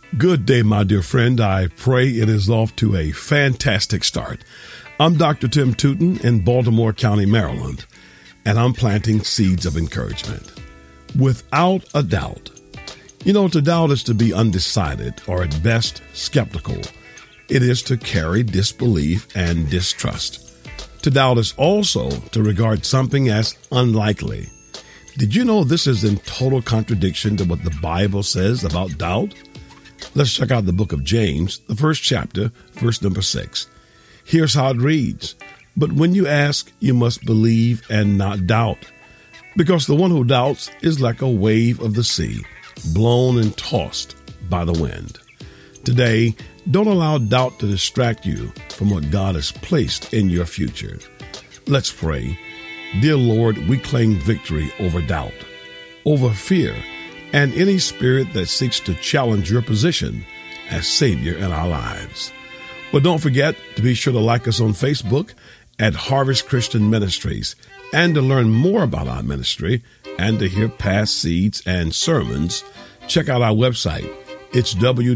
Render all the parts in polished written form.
Good day, my dear friend. I pray it is off to a fantastic start. I'm Dr. Tim Tootin in Baltimore County, Maryland, and I'm planting seeds of encouragement. Without a doubt, to doubt is to be undecided or at best skeptical. It is to carry disbelief and distrust. To doubt is also to regard something as unlikely. Did you know this is in total contradiction to what the Bible says about doubt? Let's check out the book of James, the first chapter, verse number 6. Here's how it reads. But when you ask, you must believe and not doubt, because the one who doubts is like a wave of the sea, blown and tossed by the wind. Today, don't allow doubt to distract you from what God has placed in your future. Let's pray. Dear Lord, we claim victory over doubt, over fear, and any spirit that seeks to challenge your position as Savior in our lives. But don't forget to be sure to like us on Facebook at Harvest Christian Ministries, and to learn more about our ministry and to hear past seeds and sermons, check out our website. It's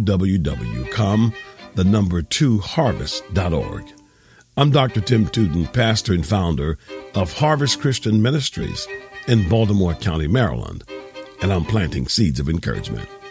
www.com2harvest.org. I'm Dr. Tim Tootin, pastor and founder of Harvest Christian Ministries in Baltimore County, Maryland, and I'm planting seeds of encouragement.